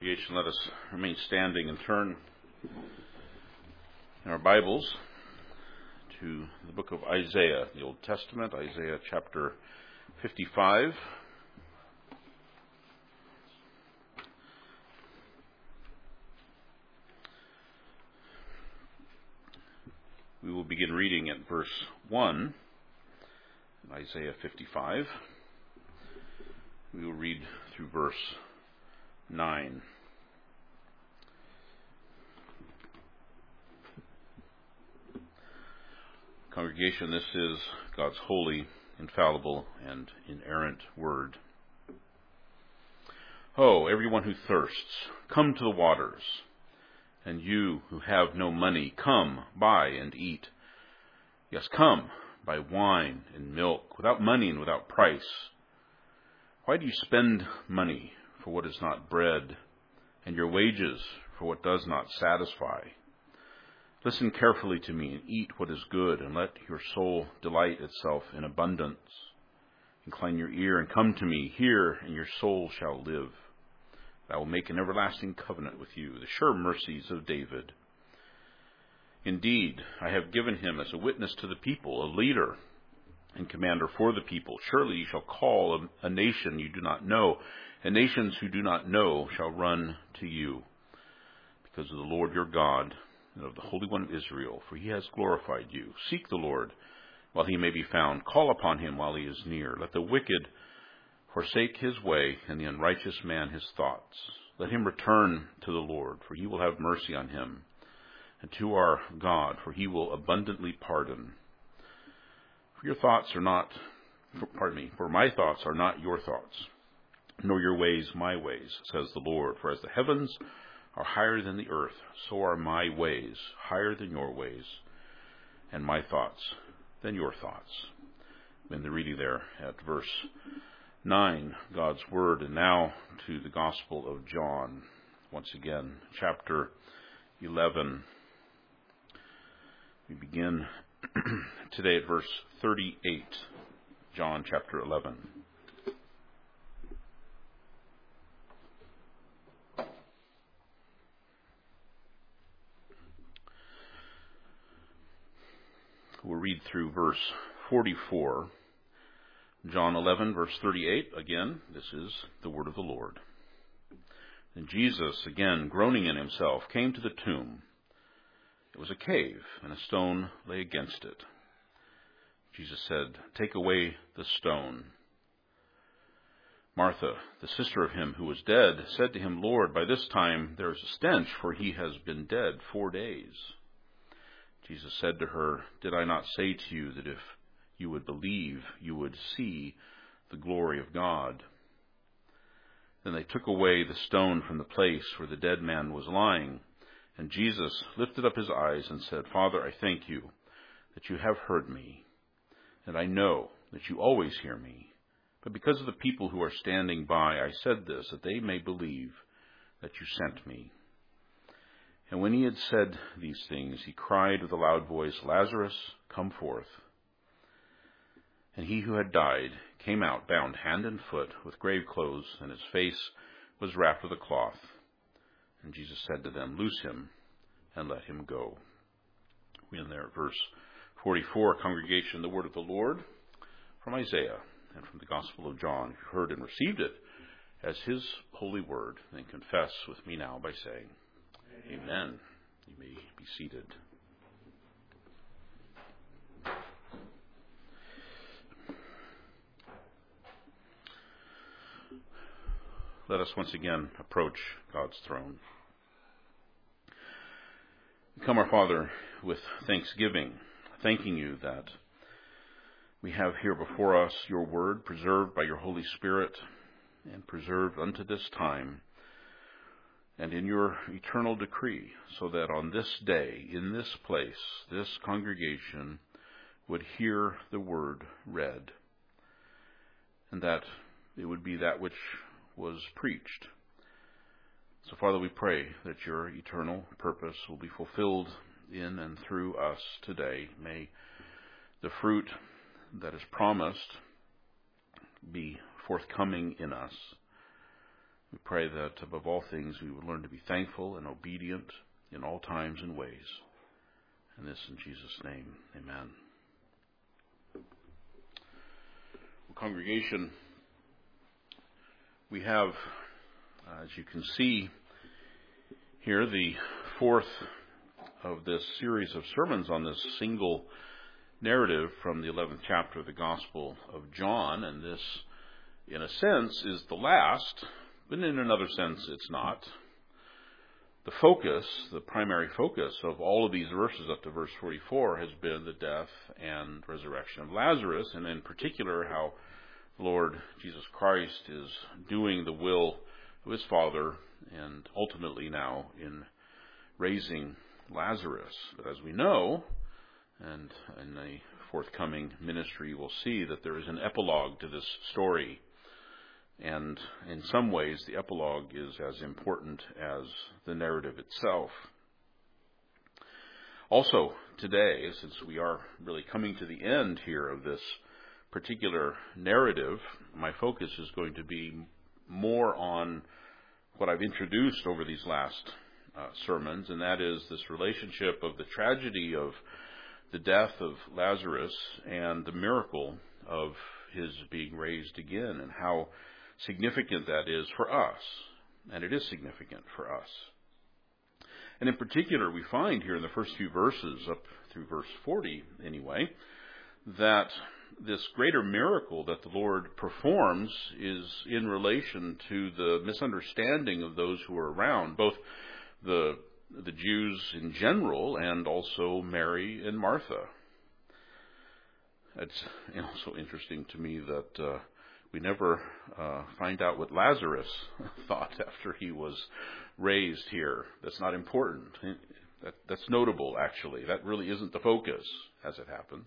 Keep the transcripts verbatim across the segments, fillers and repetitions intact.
Congregation, let us remain standing and turn in our Bibles to the book of Isaiah, the Old Testament, Isaiah chapter fifty-five. We will begin reading at verse one in Isaiah fifty-five. We will read through verse nine. Congregation, this is God's holy, infallible, and inerrant word. Ho, everyone who thirsts, come to the waters. And you who have no money, come, buy and eat. Yes, come, buy wine and milk, without money and without price. Why do you spend money for what is not bread, and your wages for what does not satisfy? Listen carefully to me, and eat what is good, and let your soul delight itself in abundance. Incline your ear, and come to me. Hear, and your soul shall live. I will make an everlasting covenant with you, the sure mercies of David. Indeed, I have given him as a witness to the people, a leader and commander for the people. Surely you shall call a, a nation you do not know, and nations who do not know shall run to you, because of the Lord your God and of the Holy One of Israel, for he has glorified you. Seek the Lord while he may be found. Call upon him while he is near. Let the wicked forsake his way, and the unrighteous man his thoughts. Let him return to the Lord, for he will have mercy on him, and to our God, for he will abundantly pardon. For your thoughts are not, for, pardon me, for my thoughts are not your thoughts, nor your ways my ways, says the Lord. For as the heavens are higher than the earth, so are my ways higher than your ways, and my thoughts than your thoughts. In the reading there at verse nine, God's Word, and now to the Gospel of John. Once again, chapter eleven. We begin today at verse thirty-eight, John chapter eleven. We'll read through verse forty-four. John eleven, verse thirty-eight, again, this is the word of the Lord. And Jesus, again, groaning in himself, came to the tomb. It was a cave, and a stone lay against it. Jesus said, "Take away the stone." Martha, the sister of him who was dead, said to him, "Lord, by this time there is a stench, for he has been dead four days." Jesus said to her, "Did I not say to you that if you would believe, you would see the glory of God?" Then they took away the stone from the place where the dead man was lying. And Jesus lifted up his eyes and said, "Father, I thank you that you have heard me. And I know that you always hear me. But because of the people who are standing by, I said this, that they may believe that you sent me." And when he had said these things, he cried with a loud voice, "Lazarus, come forth." And he who had died came out, bound hand and foot with grave clothes, and his face was wrapped with a cloth. And Jesus said to them, "Loose him and let him go." We end there at verse forty-four. Congregation, the word of the Lord from Isaiah and from the Gospel of John. If you heard and received it as his holy word, then confess with me now by saying, Amen. Amen. You may be seated. Let us once again approach God's throne. We come, our Father, with thanksgiving, thanking you that we have here before us your word, preserved by your Holy Spirit and preserved unto this time, and in your eternal decree, so that on this day, in this place, this congregation would hear the word read, and that it would be that which was preached. So, Father, we pray that your eternal purpose will be fulfilled in and through us today. May the fruit that is promised be forthcoming in us, We pray that above all things we would learn to be thankful and obedient in all times and ways. And this in Jesus' name, amen. Well, congregation, we have, uh, as you can see here, the fourth of this series of sermons on this single narrative from the eleventh chapter of the Gospel of John. And this, in a sense, is the last, but in another sense it's not. The focus, the primary focus of all of these verses up to verse forty-four has been the death and resurrection of Lazarus, and in particular how Lord Jesus Christ is doing the will of his Father, and ultimately now in raising Lazarus. But as we know, and in the forthcoming ministry we'll see that there is an epilogue to this story. And in some ways, the epilogue is as important as the narrative itself. Also, today, since we are really coming to the end here of this particular narrative, my focus is going to be more on what I've introduced over these last uh, sermons, and that is this relationship of the tragedy of the death of Lazarus and the miracle of his being raised again, and how significant that is for us. And it is significant for us. And in particular, we find here in the first few verses, up through verse forty anyway, that this greater miracle that the Lord performs is in relation to the misunderstanding of those who are around, both the, the Jews in general and also Mary and Martha. It's also interesting to me that uh, we never uh, find out what Lazarus thought after he was raised here. That's not important. That, that's notable, actually. That really isn't the focus, as it happens.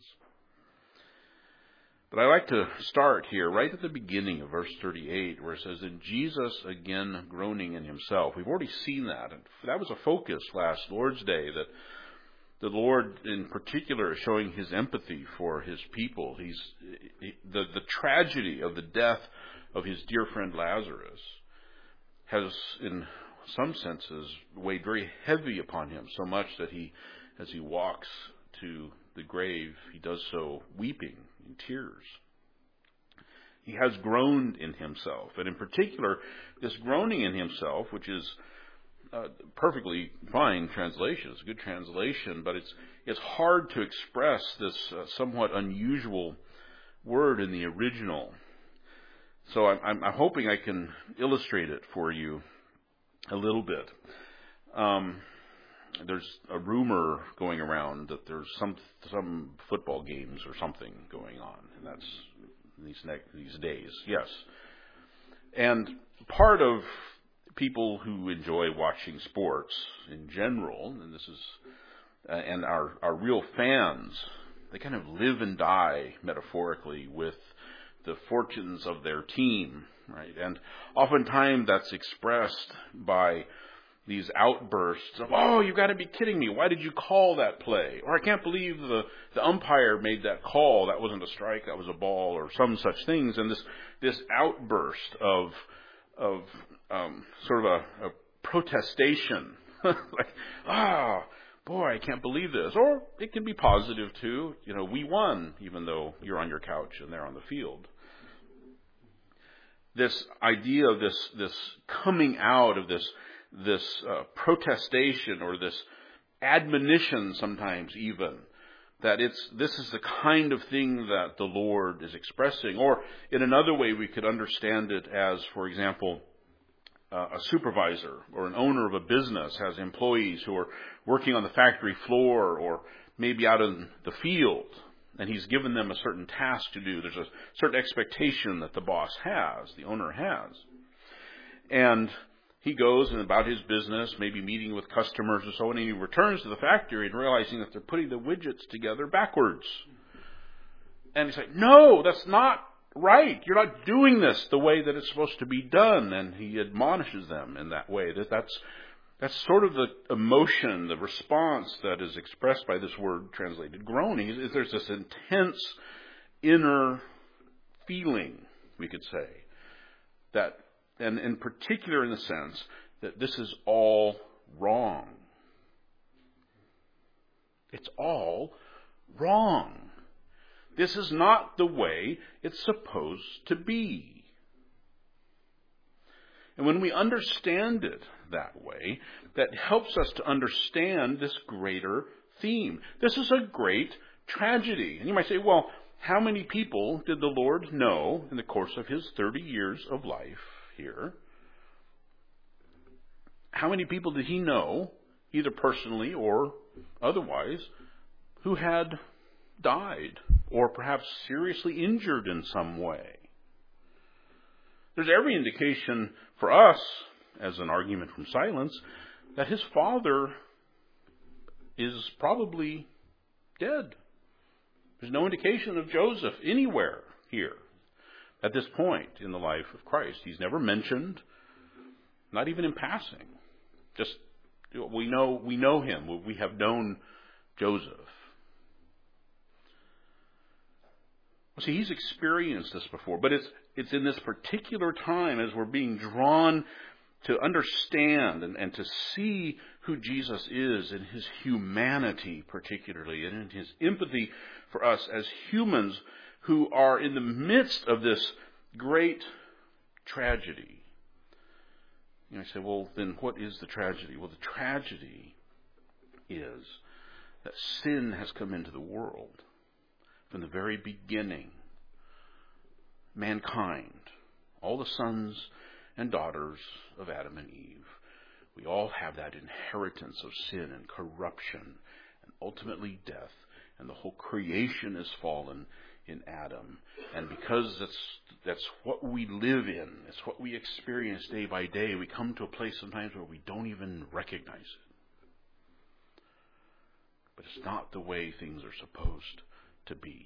But I like to start here, right at the beginning of verse thirty-eight, where it says, "And Jesus again groaning in himself." We've already seen that. And that was a focus last Lord's Day, that the Lord, in particular, is showing his empathy for his people. He's he, the the tragedy of the death of his dear friend Lazarus has, in some senses, weighed very heavy upon him, so much that he, as he walks to the grave, he does so weeping in tears. He has groaned in himself, and in particular, this groaning in himself, which is Uh, perfectly fine translation. It's a good translation, but it's it's hard to express this uh, somewhat unusual word in the original. So I'm, I'm, I'm hoping I can illustrate it for you a little bit. Um, there's a rumor going around that there's some some football games or something going on, and that's these ne- these days. Yes, and part of people who enjoy watching sports in general, and this is, uh, and our, our real fans, they kind of live and die, metaphorically, with the fortunes of their team, right? And oftentimes that's expressed by these outbursts of, "Oh, you've got to be kidding me. Why did you call that play?" Or, "I can't believe the, the umpire made that call. That wasn't a strike, that was a ball," or some such things. And this, this outburst of, of, Um, sort of a, a protestation, like, "Ah, boy, I can't believe this." Or it can be positive too. You know, we won, even though you're on your couch and they're on the field. This idea of this, this coming out of this, this uh, protestation, or this admonition, sometimes even, that it's this is the kind of thing that the Lord is expressing. Or in another way, we could understand it as, for example, Uh, a supervisor or an owner of a business has employees who are working on the factory floor or maybe out in the field, and he's given them a certain task to do. There's a certain expectation that the boss has, the owner has. And he goes and about his business, maybe meeting with customers or so, and he returns to the factory and realizing that they're putting the widgets together backwards. And he's like, "No, that's not right. You're not doing this the way that it's supposed to be done." And he admonishes them in that way. That that's that's sort of the emotion, the response that is expressed by this word translated groaning. Is there's this intense inner feeling, we could say, that and in particular in the sense that this is all wrong. It's all wrong. This is not the way it's supposed to be. And when we understand it that way, that helps us to understand this greater theme. This is a great tragedy. And you might say, well, how many people did the Lord know in the course of his thirty years of life here? How many people did he know, either personally or otherwise, who had died or perhaps seriously injured in some way? There's every indication for us, as an argument from silence, that his father is probably dead. There's no indication of Joseph anywhere here at this point in the life of Christ. He's never mentioned, not even in passing. Just we know we know him. We have known Joseph. Well, see, he's experienced this before, but it's it's in this particular time as we're being drawn to understand and, and to see who Jesus is in his humanity particularly, and in his empathy for us as humans who are in the midst of this great tragedy. You know, I say, well, then what is the tragedy? Well, the tragedy is that sin has come into the world. From the very beginning, mankind, all the sons and daughters of Adam and Eve, we all have that inheritance of sin and corruption and ultimately death. And the whole creation is fallen in Adam. And because that's that's what we live in, it's what we experience day by day, we come to a place sometimes where we don't even recognize it. But it's not the way things are supposed to be.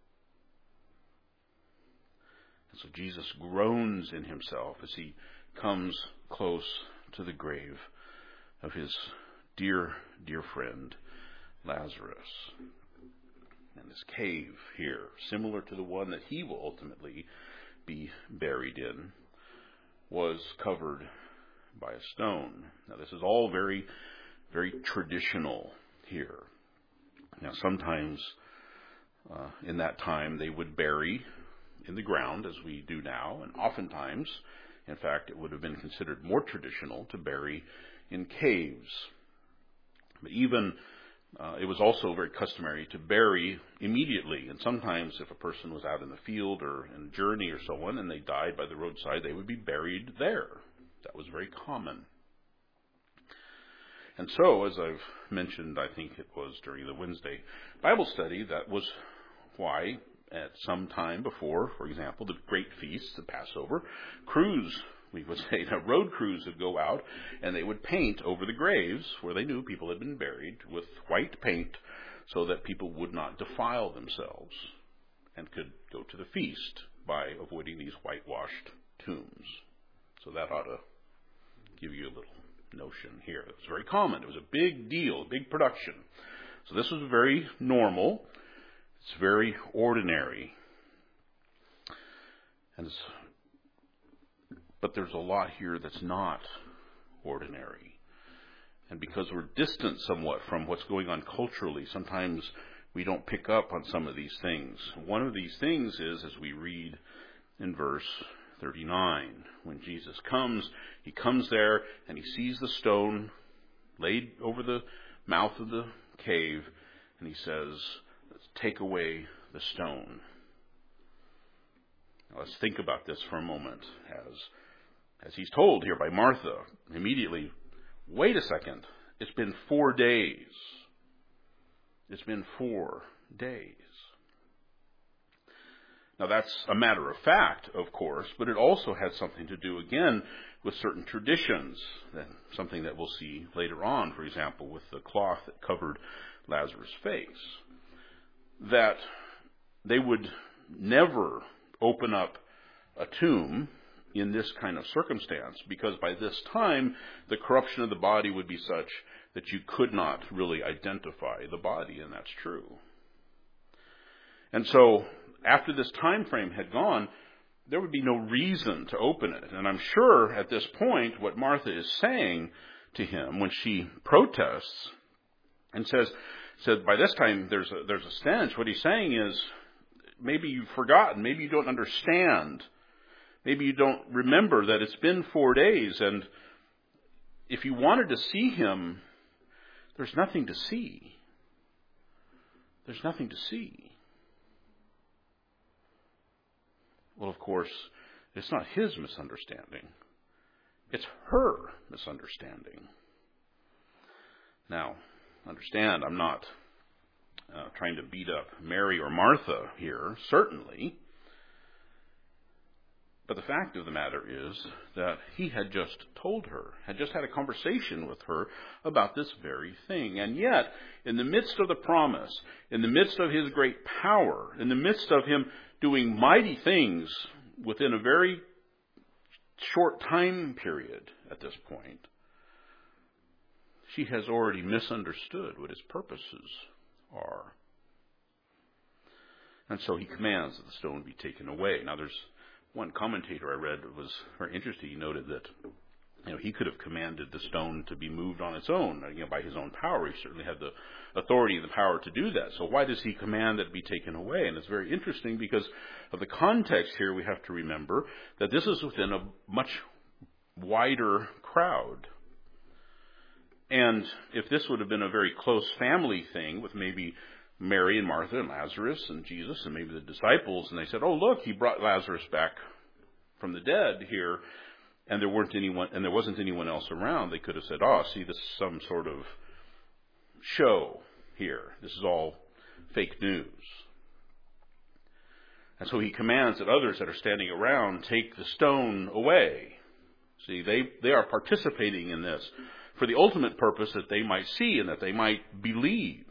And so Jesus groans in himself as he comes close to the grave of his dear, dear friend, Lazarus. And this cave here, similar to the one that he will ultimately be buried in, was covered by a stone. Now, this is all very, very traditional here. Now, sometimes uh, in that time they would bury in the ground as we do now, and oftentimes, in fact, it would have been considered more traditional to bury in caves. But even Uh, it was also very customary to bury immediately. And sometimes if a person was out in the field or in a journey or so on and they died by the roadside, they would be buried there. That was very common. And so, as I've mentioned, I think it was during the Wednesday Bible study, that was why at some time before, for example, the great feasts, the Passover, crews, we would say, that road crews would go out and they would paint over the graves where they knew people had been buried with white paint so that people would not defile themselves and could go to the feast by avoiding these whitewashed tombs. So that ought to give you a little notion here. It was very common. It was a big deal, a big production. So this was very normal. It's very ordinary. And it's But there's a lot here that's not ordinary. And because we're distant somewhat from what's going on culturally, sometimes we don't pick up on some of these things. One of these things is, as we read in verse thirty-nine, when Jesus comes, he comes there and he sees the stone laid over the mouth of the cave, and he says, "Let's take away the stone." Now, let's think about this for a moment as As he's told here by Martha, immediately, wait a second, it's been four days. It's been four days. Now that's a matter of fact, of course, but it also has something to do, again, with certain traditions, something that we'll see later on, for example, with the cloth that covered Lazarus' face, that they would never open up a tomb in this kind of circumstance, because by this time, the corruption of the body would be such that you could not really identify the body, and that's true. And so, after this time frame had gone, there would be no reason to open it. And I'm sure at this point what Martha is saying to him when she protests and says, said by this time there's a, there's a stench, what he's saying is, maybe you've forgotten, maybe you don't understand, maybe you don't remember that it's been four days, and if you wanted to see him, there's nothing to see. There's nothing to see. Well, of course, it's not his misunderstanding. It's her misunderstanding. Now, understand, I'm not uh, trying to beat up Mary or Martha here, certainly. But the fact of the matter is that he had just told her, had just had a conversation with her about this very thing. And yet, in the midst of the promise, in the midst of his great power, in the midst of him doing mighty things within a very short time period at this point, she has already misunderstood what his purposes are. And so he commands that the stone be taken away. Now there's one commentator I read was very interesting. He noted that, you know, he could have commanded the stone to be moved on its own, you know, by his own power. He certainly had the authority and the power to do that. So why does he command that it be taken away? And it's very interesting because of the context here. We have to remember that this is within a much wider crowd. And if this would have been a very close family thing with maybe Mary and Martha and Lazarus and Jesus and maybe the disciples, and they said, "Oh, look, he brought Lazarus back from the dead here," and there weren't anyone, and there wasn't anyone else around, they could have said, "Oh, see, this is some sort of show here. This is all fake news." And so he commands that others that are standing around take the stone away. See, they, they are participating in this for the ultimate purpose that they might see and that they might believe.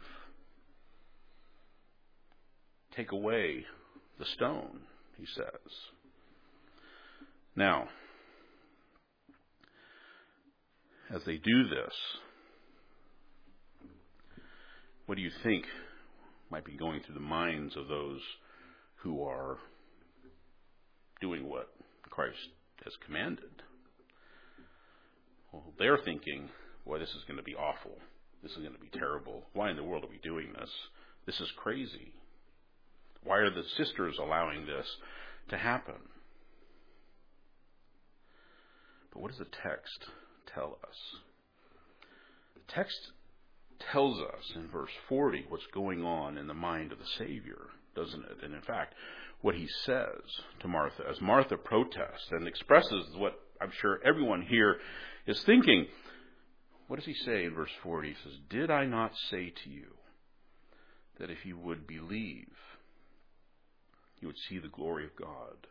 Take away the stone, he says. Now, as they do this, what do you think might be going through the minds of those who are doing what Christ has commanded? Well, they're thinking, boy, this is going to be awful. This is going to be terrible. Why in the world are we doing this? This is crazy. Why are the sisters allowing this to happen? But what does the text tell us? The text tells us in verse forty what's going on in the mind of the Savior, doesn't it? And in fact, what he says to Martha, as Martha protests and expresses what I'm sure everyone here is thinking. What does he say in verse forty? He says, "Did I not say to you that if you would believe, you would see the glory of God?"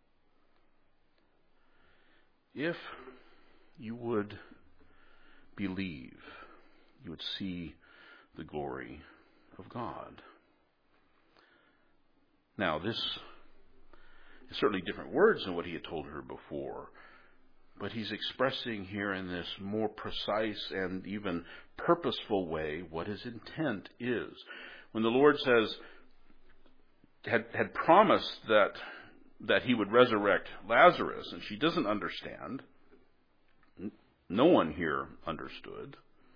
If you would believe, you would see the glory of God. Now, this is certainly different words than what he had told her before, but he's expressing here in this more precise and even purposeful way what his intent is. When the Lord says, had, had promised that that he would resurrect Lazarus, and she doesn't understand. No one here understood.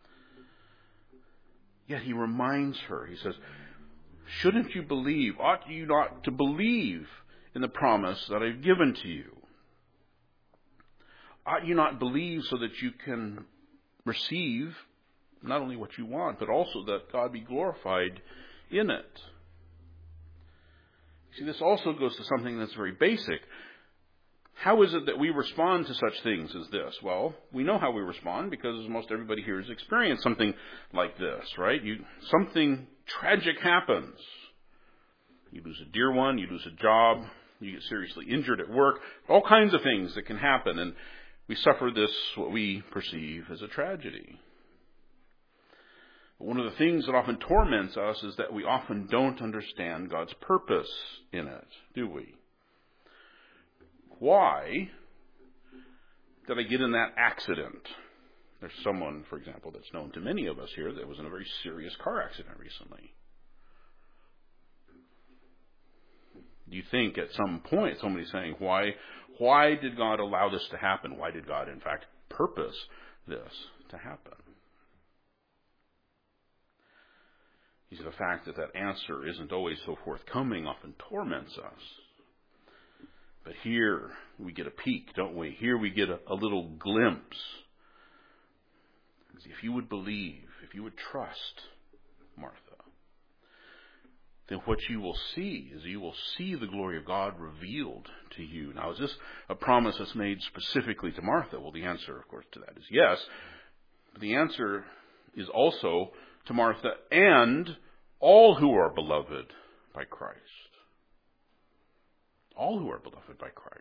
Yet he reminds her, he says, "Shouldn't you believe? Ought you not to believe in the promise that I've given to you? Ought you not believe so that you can receive not only what you want, but also that God be glorified in it?" See, this also goes to something that's very basic. How is it that we respond to such things as this? Well, we know how we respond because most everybody here has experienced something like this, right? You, something tragic happens. You lose a dear one, you lose a job, you get seriously injured at work, all kinds of things that can happen, and we suffer this, what we perceive as a tragedy. But one of the things that often torments us is that we often don't understand God's purpose in it, do we? Why did I get in that accident? There's someone, for example, that's known to many of us here that was in a very serious car accident recently. Do you think at some point somebody's saying, why, why did God allow this to happen? Why did God, in fact, purpose this to happen? You see, the fact that that answer isn't always so forthcoming often torments us. But here we get a peek, don't we? Here we get a, a little glimpse. See, if you would believe, if you would trust Martha, then what you will see is you will see the glory of God revealed to you. Now, is this a promise that's made specifically to Martha? Well, the answer, of course, to that is yes. But the answer is also to Martha and all who are beloved by Christ. All who are beloved by Christ.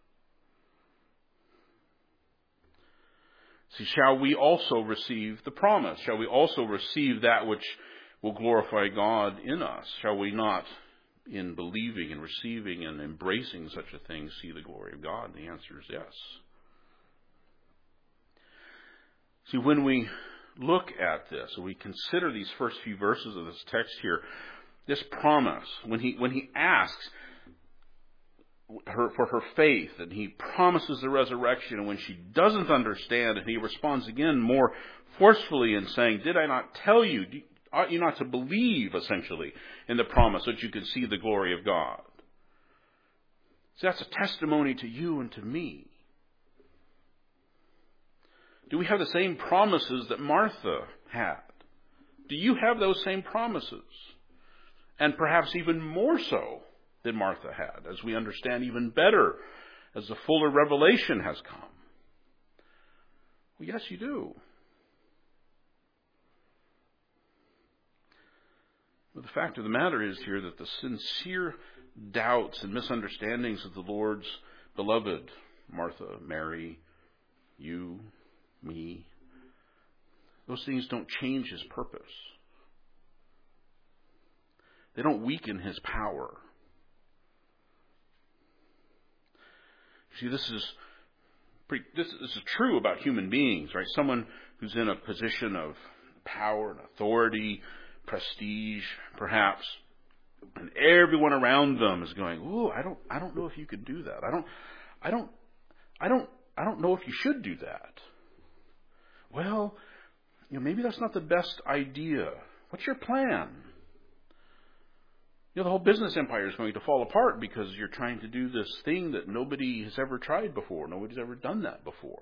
See, shall we also receive the promise? Shall we also receive that which will glorify God in us? Shall we not, in believing and receiving and embracing such a thing, see the glory of God? The answer is yes. See, when we look at this, when we consider these first few verses of this text here, this promise, when he when he asks her for her faith, and he promises the resurrection, and when she doesn't understand, and he responds again more forcefully in saying, did I not tell you? Ought you not to believe, essentially, in the promise that you can see the glory of God? So that's a testimony to you and to me. Do we have the same promises that Martha had? Do you have those same promises? And perhaps even more so than Martha had, as we understand even better as the fuller revelation has come. Well, yes, you do. But the fact of the matter is here that the sincere doubts and misunderstandings of the Lord's beloved, Martha, Mary, you, me, those things don't change his purpose. They don't weaken his power. See, this is pretty, this, this is true about human beings, right? Someone who's in a position of power and authority, prestige, perhaps, and everyone around them is going, "Ooh, I don't, I don't know if you could do that. I don't, I don't, I don't, I don't know if you should do that." Well, you know, maybe that's not the best idea. What's your plan? You know, the whole business empire is going to fall apart because you're trying to do this thing that nobody has ever tried before. Nobody's ever done that before.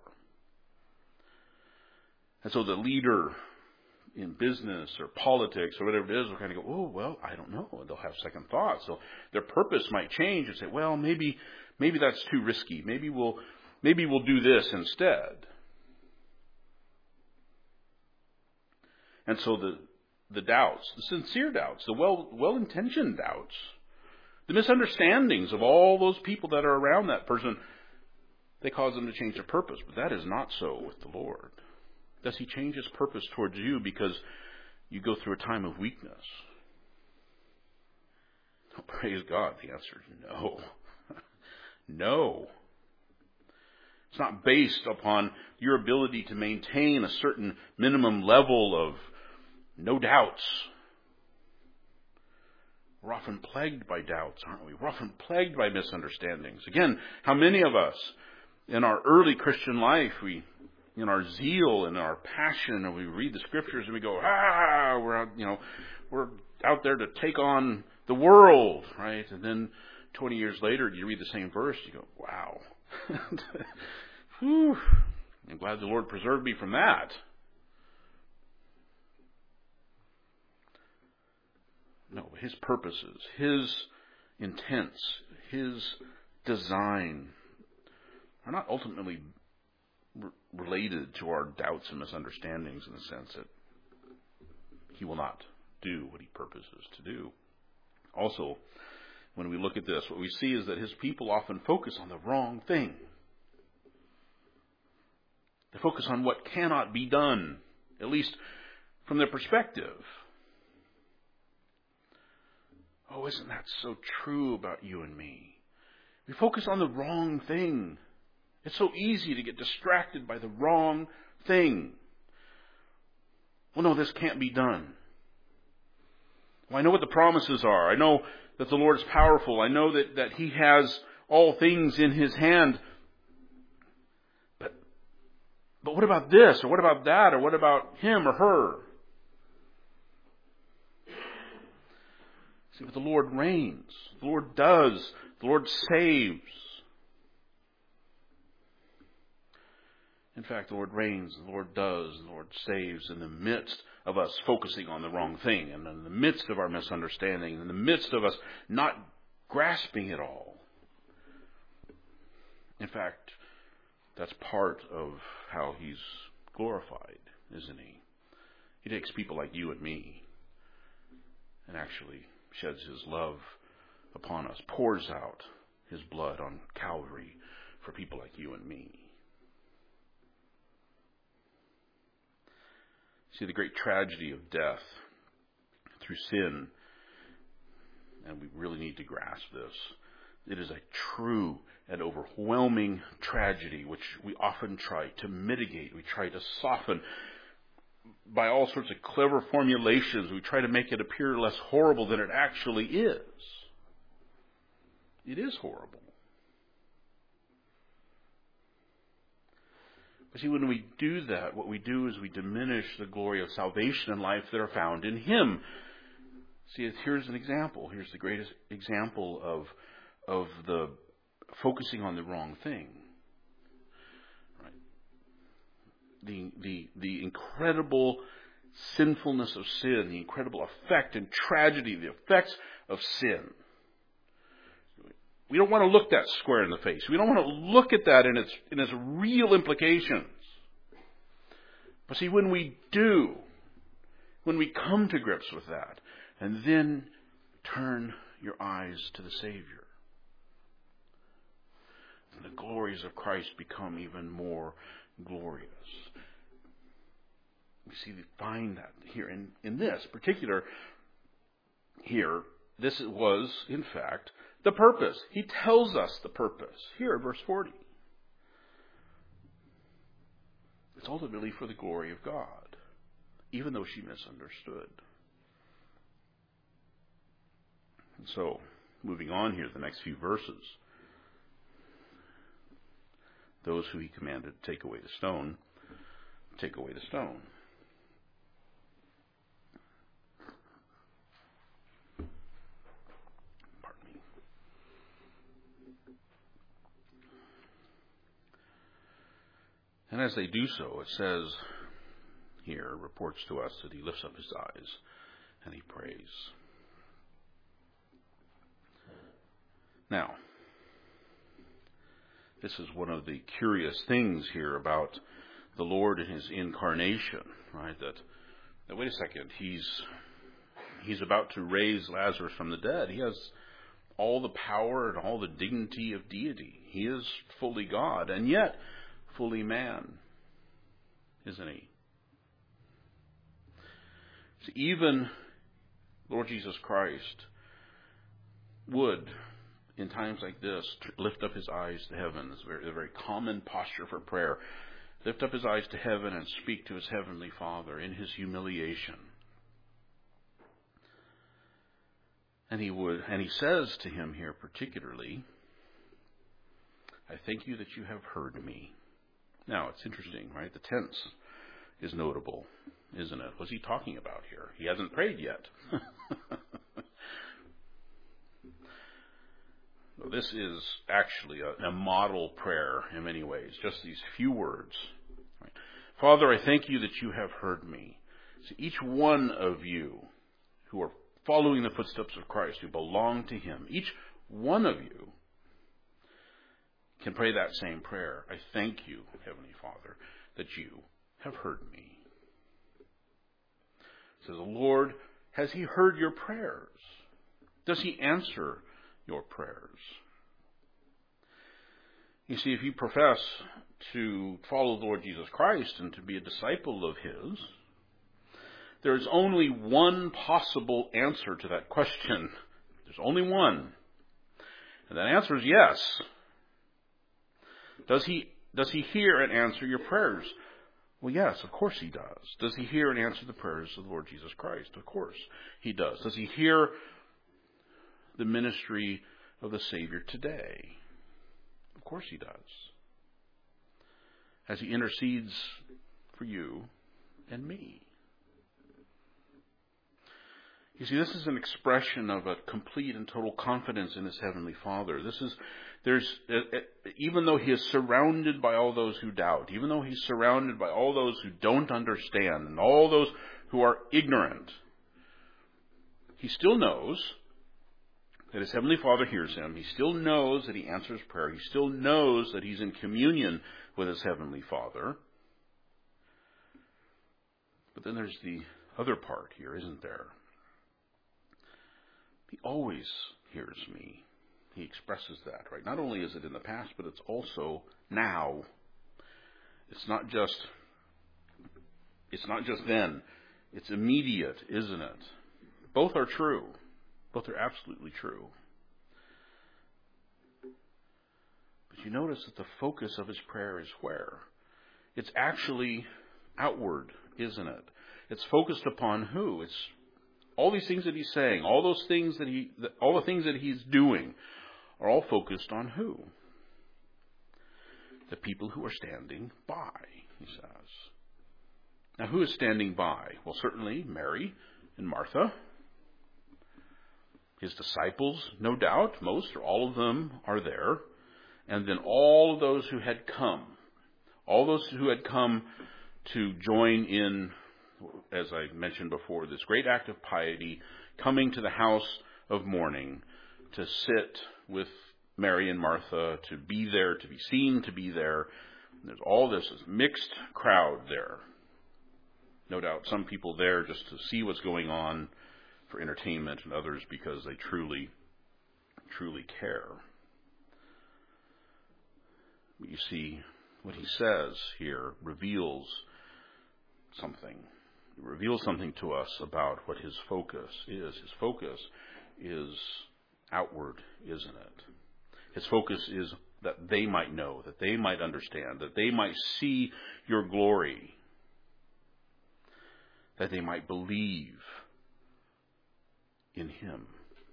And so the leader in business or politics or whatever it is will kind of go, oh, well, I don't know. And they'll have second thoughts. So their purpose might change and say, well, maybe maybe that's too risky. Maybe we'll maybe we'll do this instead. And so the the doubts, the sincere doubts, the well well-intentioned doubts, the misunderstandings of all those people that are around that person, they cause them to change their purpose. But that is not so with the Lord. Does he change his purpose towards you because you go through a time of weakness? Oh, praise God. The answer is no. No. It's not based upon your ability to maintain a certain minimum level of no doubts. We're often plagued by doubts, aren't we? We're often plagued by misunderstandings. Again, how many of us in our early Christian life, we in our zeal and our passion, and we read the scriptures and we go, ah, we're out, you know, we're out there to take on the world, right? And then twenty years later, you read the same verse, you go, wow. Whew. I'm glad the Lord preserved me from that. No, his purposes, his intents, his design are not ultimately re- related to our doubts and misunderstandings in the sense that he will not do what he purposes to do. Also, when we look at this, what we see is that his people often focus on the wrong thing. They focus on what cannot be done, at least from their perspective. Oh, isn't that so true about you and me? We focus on the wrong thing. It's so easy to get distracted by the wrong thing. Well, no, this can't be done. Well, I know what the promises are. I know that the Lord is powerful. I know that, that He has all things in His hand. But, but what about this? Or what about that? Or what about him or her? See, but the Lord reigns. The Lord does. The Lord saves. In fact, the Lord reigns, the Lord does, the Lord saves in the midst of us focusing on the wrong thing, and in the midst of our misunderstanding, in the midst of us not grasping it all. In fact, that's part of how He's glorified, isn't He? He takes people like you and me and actually sheds His love upon us, pours out His blood on Calvary for people like you and me. See, the great tragedy of death through sin, and we really need to grasp this, it is a true and overwhelming tragedy which we often try to mitigate. We try to soften by all sorts of clever formulations. We try to make it appear less horrible than it actually is. It is horrible. But see, when we do that, what we do is we diminish the glory of salvation and life that are found in Him. See, here's an example. Here's the greatest example of, of the focusing on the wrong thing. Right? The, the, the incredible sinfulness of sin, the incredible effect and tragedy, the effects of sin. We don't want to look that square in the face. We don't want to look at that in its, in its real implications. But see, when we do, when we come to grips with that, and then turn your eyes to the Savior, the glories of Christ become even more glorious. We see, we find that here in, in this particular here, this was, in fact, the purpose. He tells us the purpose here in verse forty. It's ultimately for the glory of God, even though she misunderstood. And so, moving on here, the next few verses. Those who He commanded to take away the stone, take away the stone. And as they do so, it says here, reports to us that He lifts up His eyes and He prays. Now, this is one of the curious things here about the Lord and His incarnation, right? That, that wait a second, He's He's about to raise Lazarus from the dead. He has all the power and all the dignity of deity. He is fully God, and yet fully man, isn't He? So even Lord Jesus Christ would, in times like this, lift up His eyes to heaven. It's a very, a very common posture for prayer. Lift up His eyes to heaven and speak to His heavenly Father in His humiliation. And He would, and He says to Him here particularly, I thank You that You have heard me. Now, it's interesting, right? The tense is notable, isn't it? What's He talking about here? He hasn't prayed yet. Well, this is actually a, a model prayer in many ways, just these few words. Right? Father, I thank You that You have heard me. So each one of you who are following the footsteps of Christ, who belong to Him, each one of you can pray that same prayer. I thank You, Heavenly Father, that You have heard me. So the Lord, has He heard your prayers? Does He answer your prayers? You see, if you profess to follow the Lord Jesus Christ and to be a disciple of His, there is only one possible answer to that question. There's only one. And that answer is yes. Does he, does he hear and answer your prayers? Well, yes, of course he does. Does he hear and answer the prayers of the Lord Jesus Christ? Of course he does. Does he hear the ministry of the Savior today? Of course he does. As he intercedes for you and me. You see, this is an expression of a complete and total confidence in his heavenly Father. This is, there's, even though he is surrounded by all those who doubt, even though he's surrounded by all those who don't understand, and all those who are ignorant, he still knows that his heavenly Father hears him. He still knows that he answers prayer. He still knows that he's in communion with his heavenly Father. But then there's the other part here, isn't there? He always hears me. He expresses that, right? Not only is it in the past, but it's also now. It's not just, it's not just then. It's immediate, isn't it? Both are true. Both are absolutely true. But you notice that the focus of his prayer is where? It's actually outward, isn't it? It's focused upon who? It's all these things that he's saying, all those things that he, all the things that he's doing are all focused on who? The people who are standing by, he says. Now, who is standing by? Well, certainly Mary and Martha. His disciples, no doubt, most or all of them are there. And then all of those who had come, all those who had come to join in, as I mentioned before, this great act of piety, coming to the house of mourning, to sit with Mary and Martha, to be there, to be seen to be there. There's all this mixed crowd there. No doubt some people there just to see what's going on for entertainment, and others because they truly, truly care. But you see, what he says here reveals something. It reveals something to us about what his focus is. His focus is outward, isn't it? His focus is that they might know, that they might understand, that they might see your glory, that they might believe in him.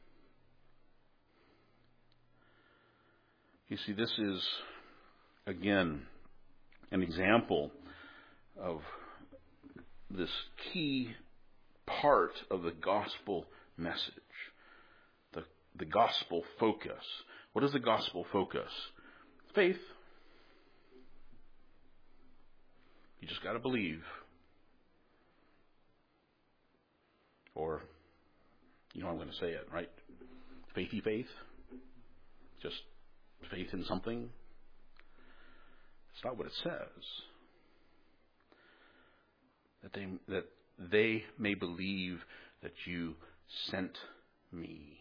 You see, this is, again, an example of this key part of the gospel message, the, the gospel focus. What is the gospel focus? Faith. You just got to believe. Or, you know I'm going to say it, right? Faithy faith. Just faith in something. It's not what it says. That they, that they may believe that you sent me.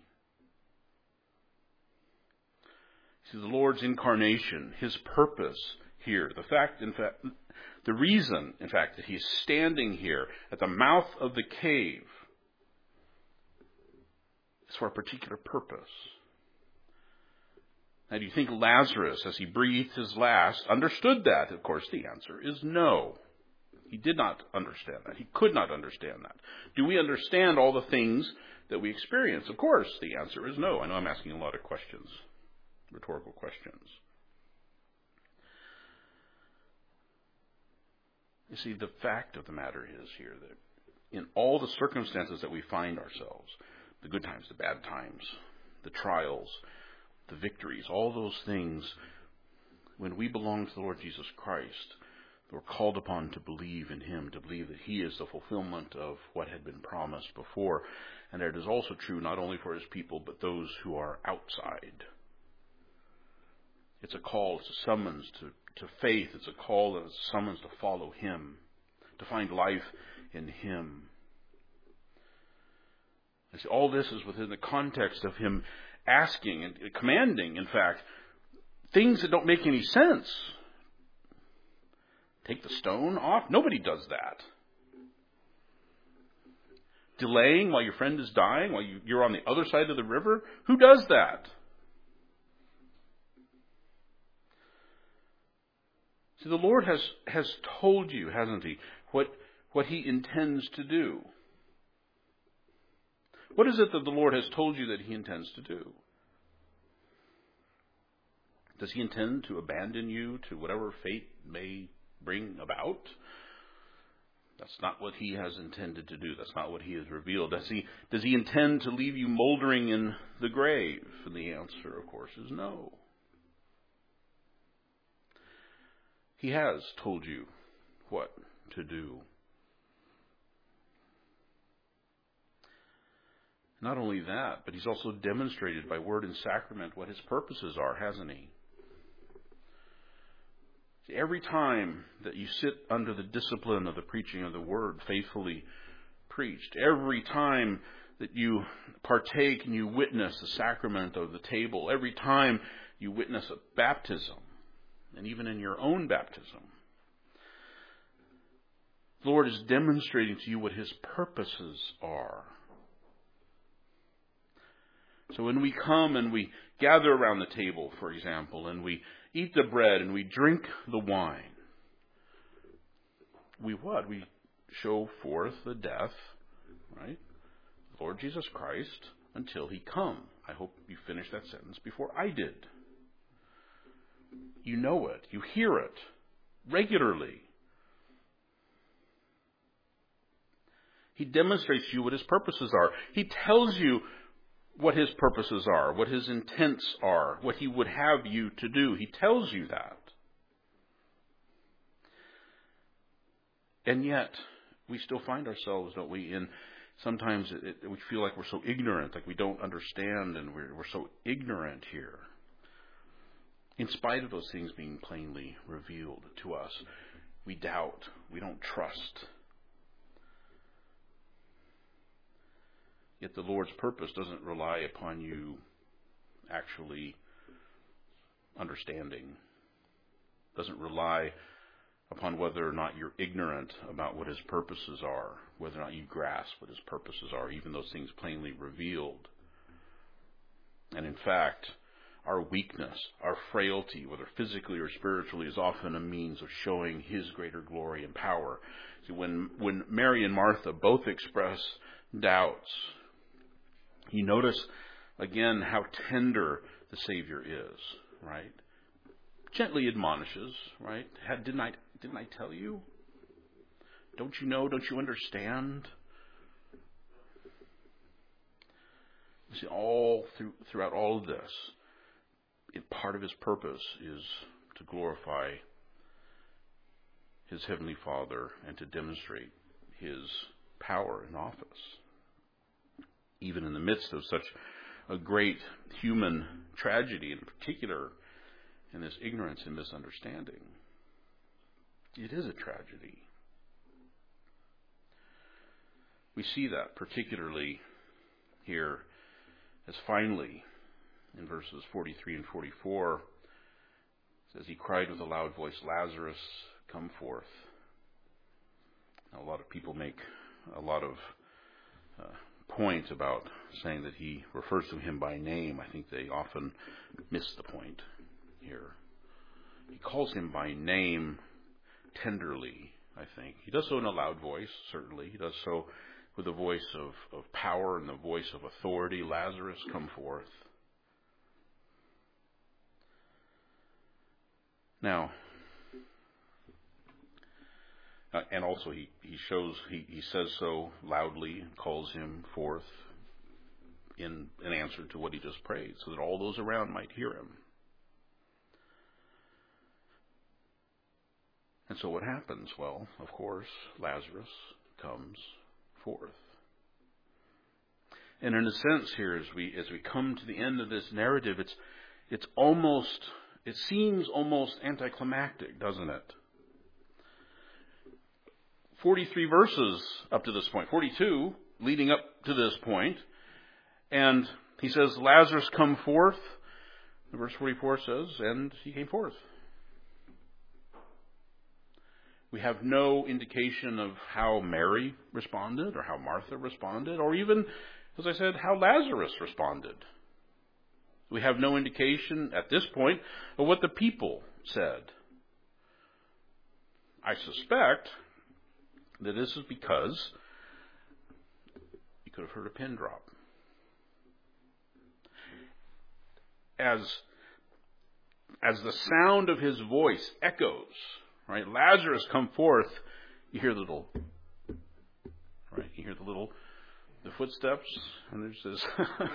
See, the Lord's incarnation, his purpose here, the fact, in fact, the reason, in fact, that he's standing here at the mouth of the cave is for a particular purpose. Now, do you think Lazarus, as he breathed his last, understood that? Of course, the answer is no. He did not understand that. He could not understand that. Do we understand all the things that we experience? Of course, the answer is no. I know I'm asking a lot of questions, rhetorical questions. You see, the fact of the matter is here that in all the circumstances that we find ourselves, the good times, the bad times, the trials, the victories, all those things, when we belong to the Lord Jesus Christ, we're called upon to believe in him, to believe that he is the fulfillment of what had been promised before. And that is also true not only for his people, but those who are outside. It's a call, it's a summons to, to faith. It's a call and it's a summons to follow him, to find life in him. And see, all this is within the context of him asking and commanding, in fact, things that don't make any sense. Take the stone off? Nobody does that. Delaying while your friend is dying, while you, you're on the other side of the river? Who does that? See, the Lord has, has told you, hasn't He, what, what He intends to do. What is it that the Lord has told you that He intends to do? Does He intend to abandon you to whatever fate may bring about? That's not what He has intended to do. That's not what He has revealed. Does He, does He intend to leave you moldering in the grave? And the answer, of course, is no. He has told you what to do. Not only that, but He's also demonstrated by word and sacrament what His purposes are, hasn't He? See, every time that you sit under the discipline of the preaching of the Word, faithfully preached, every time that you partake and you witness the sacrament of the table, every time you witness a baptism, and even in your own baptism, the Lord is demonstrating to you what His purposes are. So when we come and we gather around the table, for example, and we eat the bread and we drink the wine, we what? We show forth the death, right? Lord Jesus Christ until He come. I hope you finished that sentence before I did. You know it. You hear it regularly. He demonstrates to you what His purposes are. He tells you what His purposes are, what His intents are, what He would have you to do. He tells you that. And yet, we still find ourselves, don't we, in sometimes it, it, we feel like we're so ignorant, like we don't understand, and we're, we're so ignorant here. In spite of those things being plainly revealed to us, we doubt, we don't trust. Yet the Lord's purpose doesn't rely upon you actually understanding. Doesn't rely upon whether or not you're ignorant about what His purposes are, whether or not you grasp what His purposes are, even those things plainly revealed. And in fact, our weakness, our frailty, whether physically or spiritually, is often a means of showing His greater glory and power. See, when, when Mary and Martha both express doubts, you notice again how tender the Savior is, right? Gently admonishes, right? Had, didn't I, didn't I tell you? Don't you know? Don't you understand? You see, all through, throughout all of this, it, part of His purpose is to glorify His Heavenly Father and to demonstrate His power and office. Even in the midst of such a great human tragedy, in particular in this ignorance and misunderstanding. It is a tragedy. We see that particularly here as finally in verses forty-three and forty-four, it says, He cried with a loud voice, Lazarus, come forth. Now, a lot of people make a lot of uh, point about saying that He refers to him by name. I think they often miss the point here. He calls him by name tenderly, I think. He does so in a loud voice, certainly. He does so with a voice of, of power and the voice of authority. Lazarus, come forth. Now, uh, and also he, he shows, he, he says so loudly, calls him forth in an answer to what he just prayed, so that all those around might hear him. And so what happens? Well, of course, Lazarus comes forth. And in a sense here, as we as we come to the end of this narrative, it's it's almost, it seems almost anticlimactic, doesn't it? forty-three verses up to this point, forty-two leading up to this point, and he says, Lazarus, come forth. Verse forty-four says, and he came forth. We have no indication of how Mary responded or how Martha responded or even, as I said, how Lazarus responded. We have no indication at this point of what the people said. I suspect that this is because you could have heard a pin drop. As, as the sound of his voice echoes, right? Lazarus, come forth. You hear the little, right? You hear the little, the footsteps, and there's this,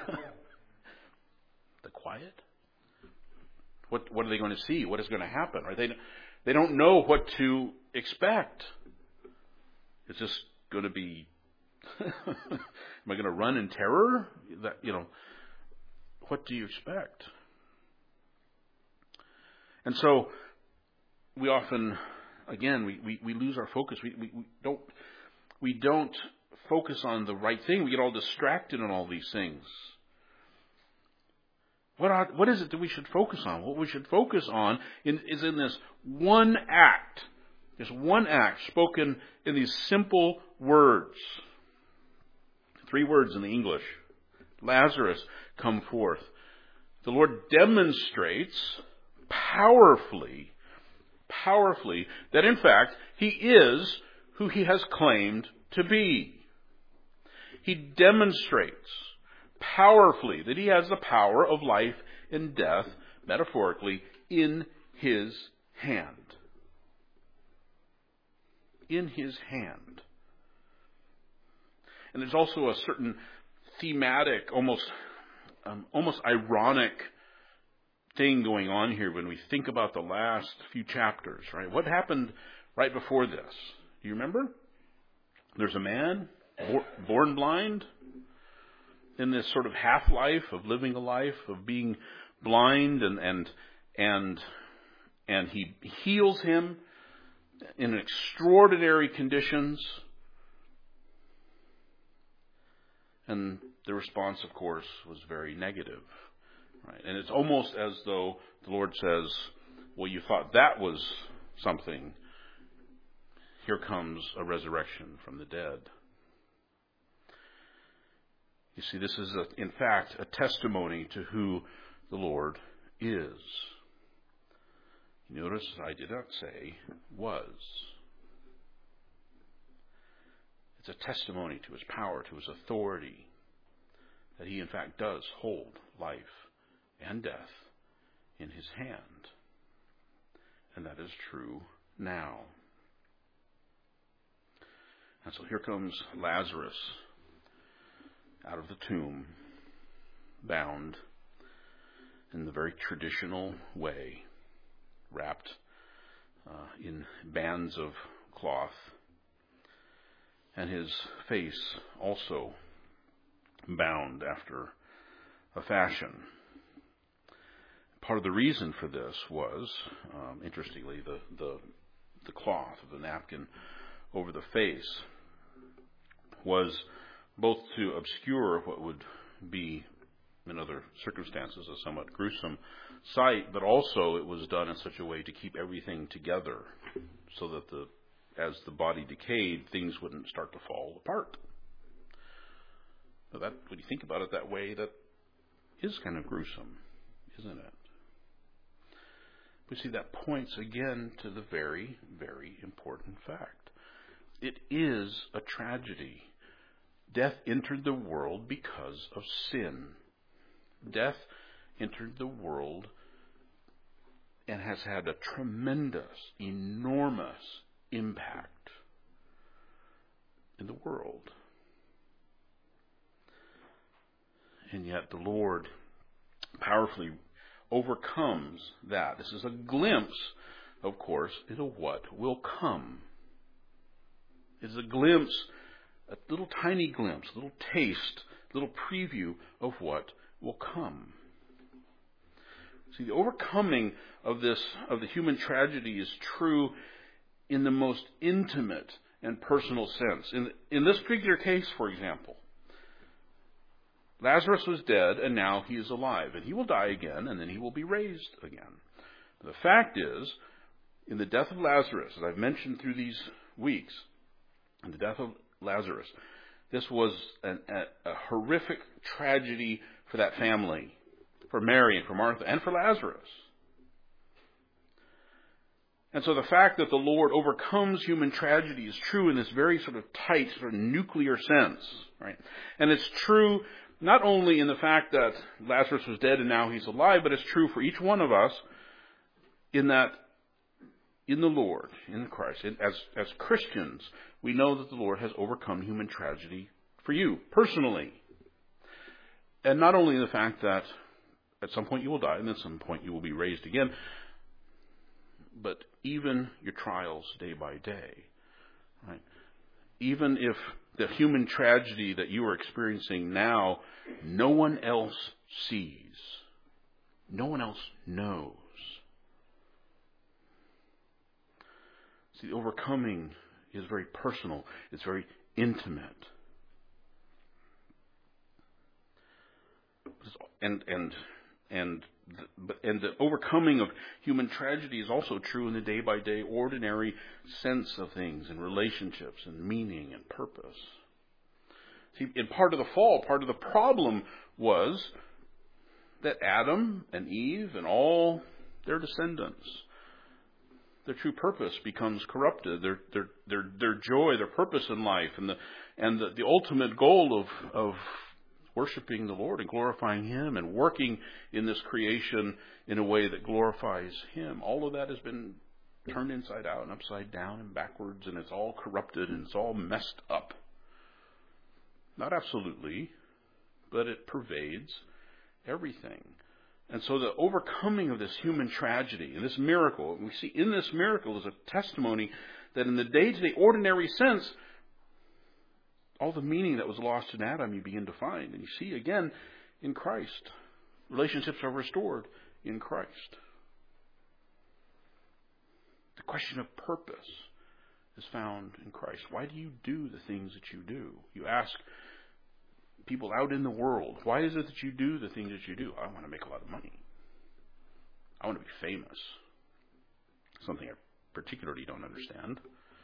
the quiet. What, what are they going to see? What is going to happen? Right? They, they don't know what to expect. Is this going to be, am I going to run in terror? That, you know, what do you expect? And so we often, again, we, we, we lose our focus. We, we, we don't we don't focus on the right thing. We get all distracted on all these things. What are, what is it that we should focus on? What we should focus on in, is in this one act. This one act spoken in these simple words. Three words in the English. Lazarus, come forth. The Lord demonstrates powerfully, powerfully, that in fact, He is who He has claimed to be. He demonstrates powerfully that He has the power of life and death, metaphorically, in His hand. In His hand. And there's also a certain thematic, almost, um, almost ironic thing going on here when we think about the last few chapters, right? What happened right before this? Do you remember? There's a man born blind in this sort of half-life of living a life of being blind, and and and and he heals him in extraordinary conditions. And the response, of course, was very negative. Right? And it's almost as though the Lord says, well, you thought that was something. Here comes a resurrection from the dead. You see, this is, a, in fact, a testimony to who the Lord is. Notice I did not say was. It's a testimony to His power, to His authority, that He, in fact, does hold life and death in His hand. And that is true now. And so here comes Lazarus out of the tomb, bound in the very traditional way, wrapped uh, in bands of cloth, and his face also bound after a fashion. Part of the reason for this was, um, interestingly, the, the the cloth of the napkin over the face was both to obscure what would be, in other circumstances, a somewhat gruesome sight, but also it was done in such a way to keep everything together so that the as the body decayed, things wouldn't start to fall apart. But that, when you think about it that way, that is kind of gruesome, isn't it? We see that points again to the very, very important fact. It is a tragedy. Death entered the world because of sin. Death entered the world and has had a tremendous, enormous impact in the world. And yet the Lord powerfully overcomes that. This is a glimpse, of course, into what will come. It is a glimpse, a little tiny glimpse, a little taste, a little preview of what will come. See, the overcoming of this, of the human tragedy is true in the most intimate and personal sense. In, in this particular case, for example, Lazarus was dead and now he is alive, and he will die again and then he will be raised again. The fact is, in the death of Lazarus, as I've mentioned through these weeks, in the death of Lazarus, this was an, a, a horrific tragedy for that family, for Mary and for Martha and for Lazarus. And so the fact that the Lord overcomes human tragedy is true in this very sort of tight, sort of nuclear sense, right? And it's true not only in the fact that Lazarus was dead and now he's alive, but it's true for each one of us in that in the Lord, in Christ, as, as Christians, we know that the Lord has overcome human tragedy for you personally. And not only the fact that at some point you will die and at some point you will be raised again, but even your trials day by day, right? Even if the human tragedy that you are experiencing now, no one else sees, no one else knows. See, overcoming is very personal. It's very intimate. And and and the, and the overcoming of human tragedy is also true in the day-by-day ordinary sense of things and relationships and meaning and purpose. See, in part of the fall, part of the problem was that Adam and Eve and all their descendants, their true purpose becomes corrupted. Their their their their joy, their purpose in life, and the and the, the ultimate goal of of worshiping the Lord and glorifying Him and working in this creation in a way that glorifies Him. All of that has been turned inside out and upside down and backwards, and it's all corrupted and it's all messed up. Not absolutely, but it pervades everything. And so the overcoming of this human tragedy and this miracle, and we see in this miracle is a testimony that in the day-to-day ordinary sense, all the meaning that was lost in Adam you begin to find. And you see again in Christ. Relationships are restored in Christ. The question of purpose is found in Christ. Why do you do the things that you do? You ask people out in the world, why is it that you do the things that you do? I want to make a lot of money. I want to be famous. Something I particularly don't understand.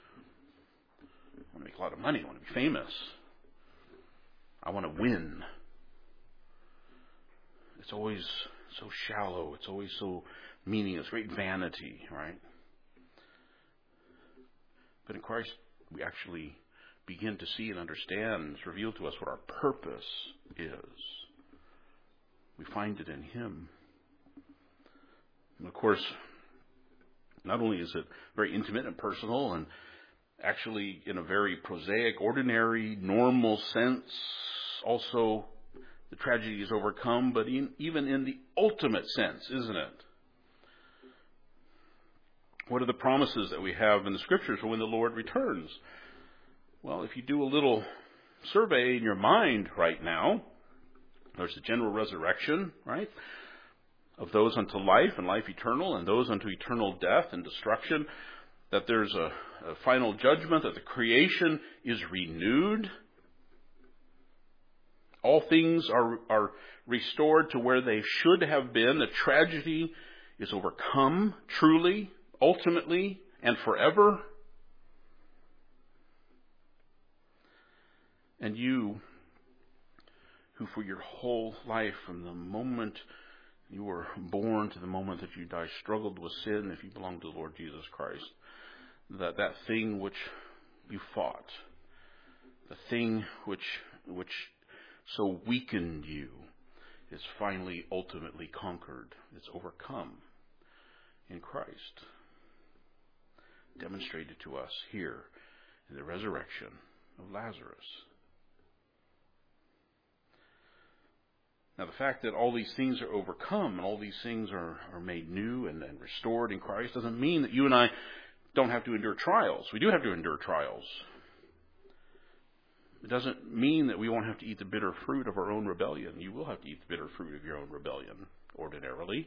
I want to make a lot of money. I want to be famous. I want to win. It's always so shallow. It's always so meaningless. Great vanity, right? But in Christ, we actually begin to see and understand. It's revealed to us what our purpose is. We find it in Him. And of course, not only is it very intimate and personal and actually in a very prosaic, ordinary, normal sense, also the tragedy is overcome, but in, even in the ultimate sense, isn't it? What are the promises that we have in the Scriptures for when the Lord returns? Well, if you do a little survey in your mind right now, there's the general resurrection, right? Of those unto life and life eternal, and those unto eternal death and destruction. That there's a, a final judgment, that the creation is renewed. All things are, are restored to where they should have been. The tragedy is overcome, truly, ultimately, and forever. And you, who for your whole life, from the moment you were born to the moment that you die, struggled with sin, if you belong to the Lord Jesus Christ, that that thing which you fought, the thing which which so weakened you, is finally ultimately conquered. It's overcome in Christ. Demonstrated to us here in the resurrection of Lazarus. Now, the fact that all these things are overcome and all these things are, are made new and, and restored in Christ doesn't mean that you and I don't have to endure trials. We do have to endure trials. It doesn't mean that we won't have to eat the bitter fruit of our own rebellion. You will have to eat the bitter fruit of your own rebellion, ordinarily,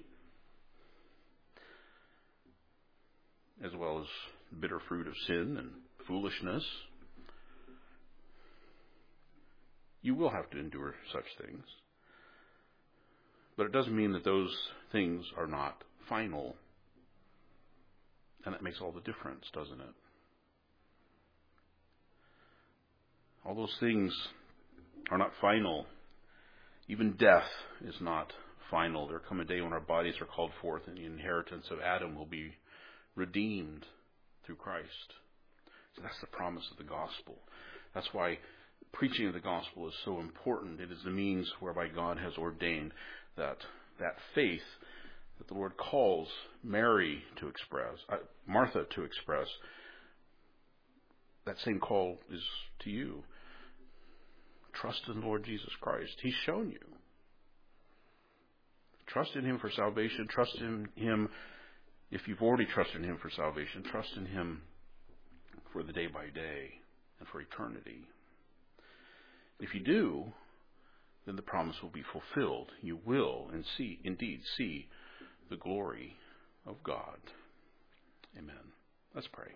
as well as the bitter fruit of sin and foolishness. You will have to endure such things. But it doesn't mean that those things are not final. And that makes all the difference, doesn't it? All those things are not final. Even death is not final. There will come a day when our bodies are called forth and the inheritance of Adam will be redeemed through Christ. So that's the promise of the gospel. That's why preaching of the gospel is so important. It is the means whereby God has ordained that that faith that the Lord calls Mary to express, uh, Martha to express, that same call is to you. Trust in the Lord Jesus Christ. He's shown you. Trust in Him for salvation. Trust in Him, if you've already trusted in Him for salvation, trust in Him for the day by day and for eternity. If you do, then the promise will be fulfilled. You will and see, indeed see the glory of God. Amen. Let's pray.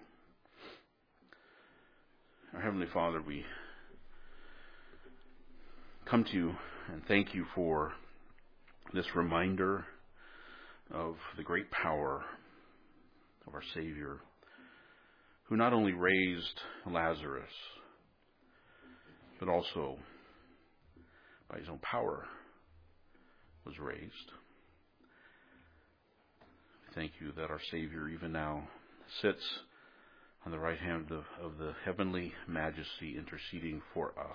Our Heavenly Father, we come to you and thank you for this reminder of the great power of our Savior, who not only raised Lazarus, but also by His own power was raised. We thank you that our Savior even now sits on the right hand of the, of the heavenly majesty, interceding for us.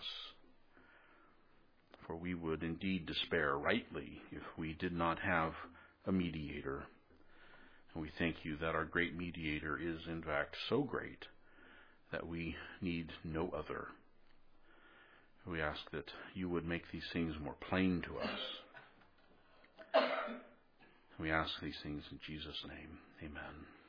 For we would indeed despair rightly if we did not have a mediator. And we thank you that our great mediator is in fact so great that we need no other. We ask that you would make these things more plain to us. We ask these things in Jesus' name. Amen.